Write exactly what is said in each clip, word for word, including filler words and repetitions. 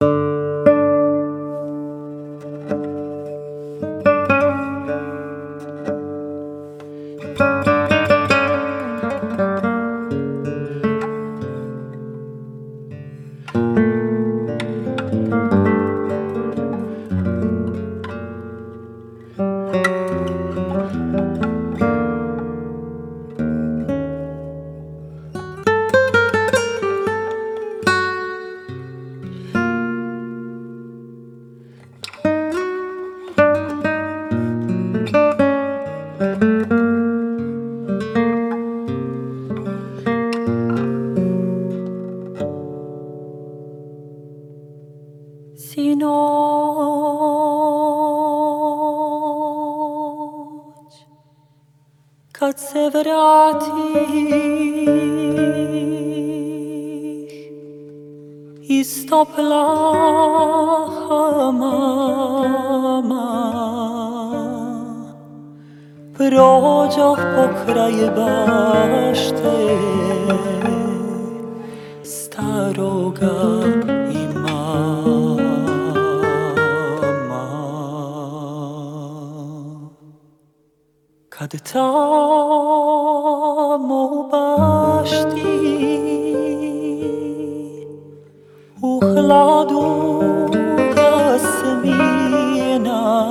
Sinoć, kad se vratih iz topla hamama, prođoh pokraj bašte staroga imama. Kad tamo u bašti u hladu jasmina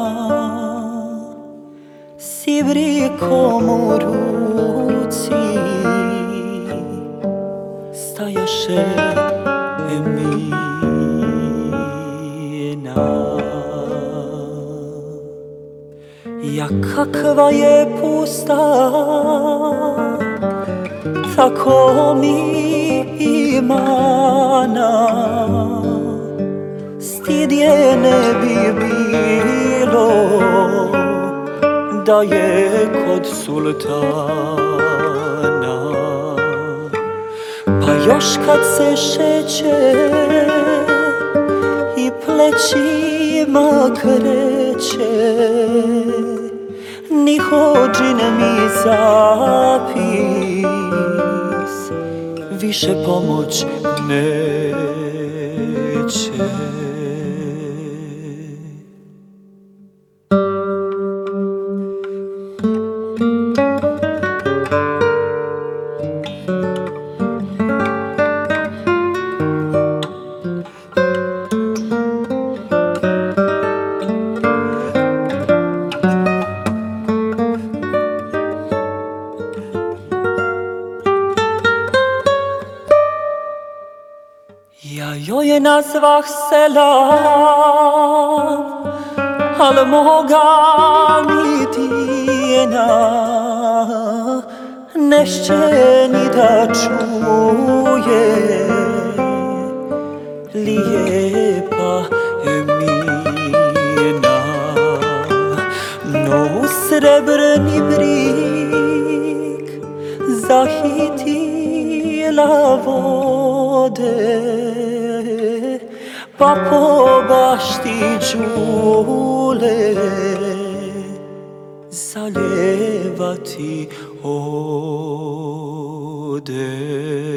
sivrikom u ruci stajaše Emina. Ja kakva je pusta, tako mi imana, stid je ne bi bilo da je kod sultana. Pa još kad se šeće i plećima kreće, ni hođin mi zapis više pomoć neće. Ja joj nazvah selam, al moga mi tijena nešće ni da čuje lijepa Emina. No u srebrni brig zahitila vode, pa po bašti đule zaljevati ode.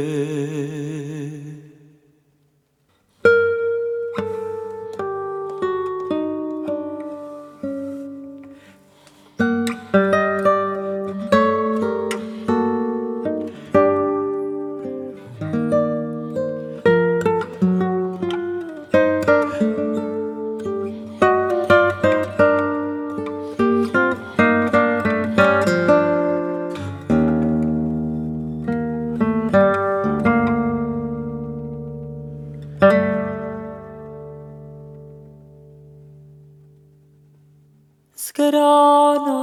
S grana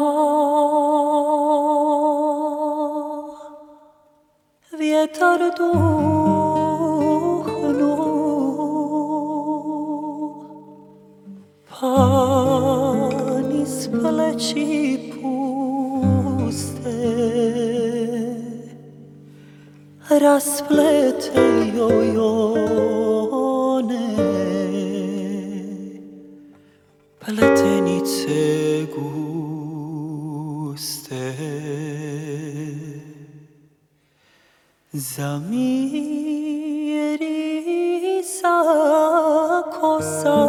vjetar duhnu, pa niz pleći puste rasplete joj one pletenice guste. Zamiri sa kosa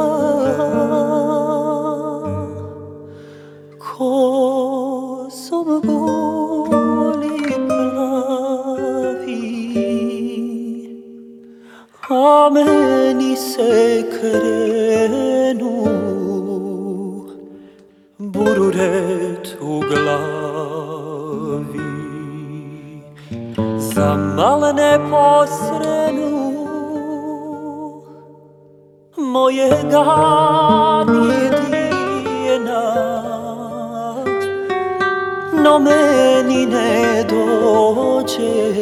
kosom boli plavi, a meni se krenu bururet u glavi. Za malene posrenu moje dani dijena, no meni ne dođe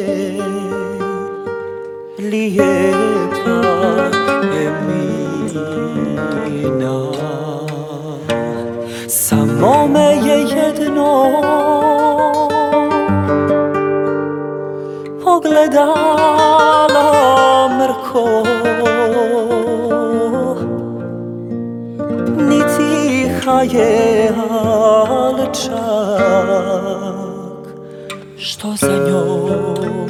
lijepa Emina. Samo me je jedno pogledala mrko, ni tiha je, al čak što za njom